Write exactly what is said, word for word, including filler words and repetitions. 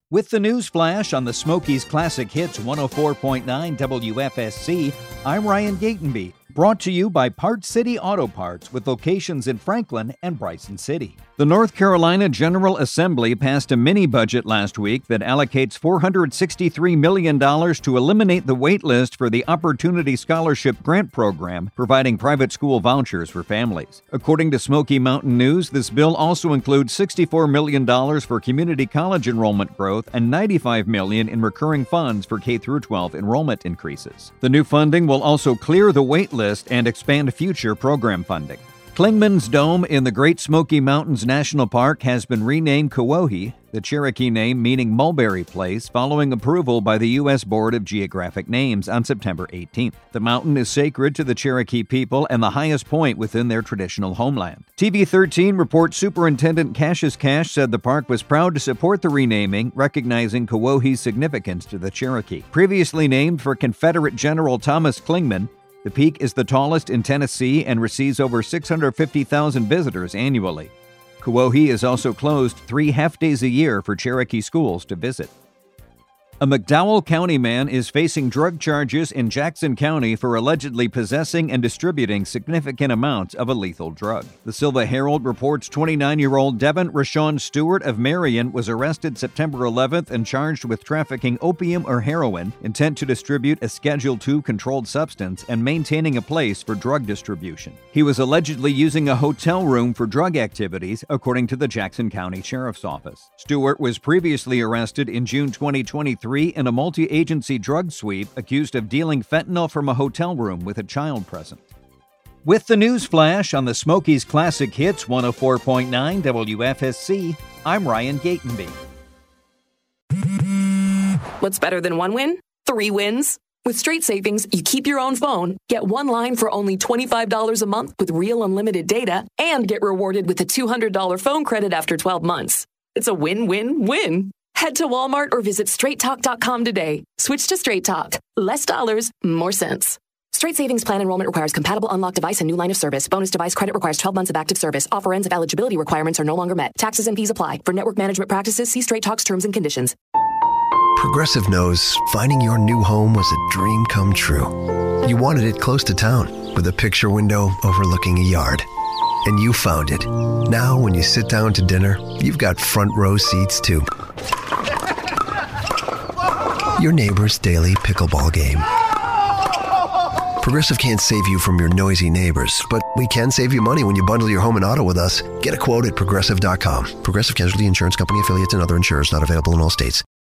With the news flash on the Smokies Classic Hits one oh four point nine W F S C, I'm Ryan Gatenby. Brought to you by Parts City Auto Parts with locations in Franklin and Bryson City. The North Carolina General Assembly passed a mini-budget last week that allocates four hundred sixty-three million dollars to eliminate the wait list for the Opportunity Scholarship Grant Program, providing private school vouchers for families. According to Smoky Mountain News, this bill also includes sixty-four million dollars for community college enrollment growth and ninety-five million dollars in recurring funds for K through twelve enrollment increases. The new funding will also clear the wait list and expand future program funding. Clingman's Dome in the Great Smoky Mountains National Park has been renamed Kewohee, the Cherokee name meaning Mulberry Place, following approval by the U S Board of Geographic Names on September eighteenth. The mountain is sacred to the Cherokee people and the highest point within their traditional homeland. T V thirteen reports Superintendent Cassius Cash said the park was proud to support the renaming, recognizing Kewohee's significance to the Cherokee. Previously named for Confederate General Thomas Clingman, the peak is the tallest in Tennessee and receives over six hundred fifty thousand visitors annually. Kewohee is also closed three half-days a year for Cherokee schools to visit. A McDowell County man is facing drug charges in Jackson County for allegedly possessing and distributing significant amounts of a lethal drug. The Silva Herald reports twenty-nine-year-old Devin Rashawn Stewart of Marion was arrested September eleventh and charged with trafficking opium or heroin, intent to distribute a Schedule two controlled substance, and maintaining a place for drug distribution. He was allegedly using a hotel room for drug activities, according to the Jackson County Sheriff's Office. Stewart was previously arrested in June twenty twenty-three in a multi-agency drug sweep, accused of dealing fentanyl from a hotel room with a child present. With the news flash on the Smokies Classic Hits one oh four point nine W F S C, I'm Ryan Gatenby. What's better than one win? Three wins. With Straight Savings, you keep your own phone, get one line for only twenty-five dollars a month with real unlimited data, and get rewarded with a two hundred dollars phone credit after twelve months. It's a win-win-win. Head to Walmart or visit straight talk dot com today. Switch to Straight Talk. Less dollars, more sense. Straight Savings Plan enrollment requires compatible unlocked device and new line of service. Bonus device credit requires twelve months of active service. Offer ends if eligibility requirements are no longer met. Taxes and fees apply. For network management practices, see Straight Talk's terms and conditions. Progressive knows finding your new home was a dream come true. You wanted it close to town, with a picture window overlooking a yard. And you found it. Now, when you sit down to dinner, you've got front row seats too. Your neighbor's daily pickleball game. Progressive can't save you from your noisy neighbors, but we can save you money when you bundle your home and auto with us. Get a quote at Progressive dot com. Progressive Casualty Insurance Company affiliates and other insurers not available in all states.